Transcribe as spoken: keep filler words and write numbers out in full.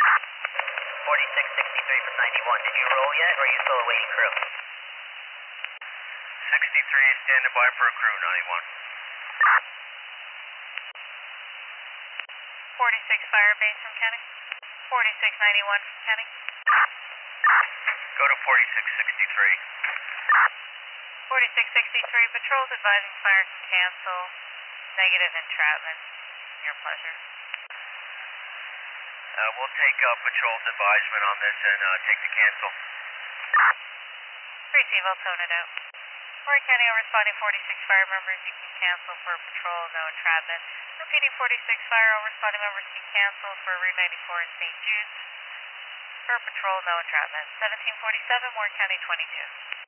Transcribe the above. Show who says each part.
Speaker 1: forty-six sixty-three from ninety-one. Did you roll yet, or are you still awaiting crew?
Speaker 2: sixty-three standing by for a crew, ninety-one.
Speaker 3: forty-six Firebase from Kenny. forty-six ninety-one from Kenny.
Speaker 2: Go to forty-six sixty-three.
Speaker 3: forty-six sixty-three, patrols advising fire can cancel. Negative entrapment. Your pleasure.
Speaker 2: Uh, we'll take uh, patrol's advisement on this and uh, take the cancel.
Speaker 3: Receive, I'll tone it out. Warren County, I'm responding forty-six fire members. You can cancel for patrol, no entrapment. Repeating forty-six fire, all responding members can cancel for Route ninety-four in Saint Jude's. For patrol, no entrapment. seventeen forty-seven, Warren County twenty-two.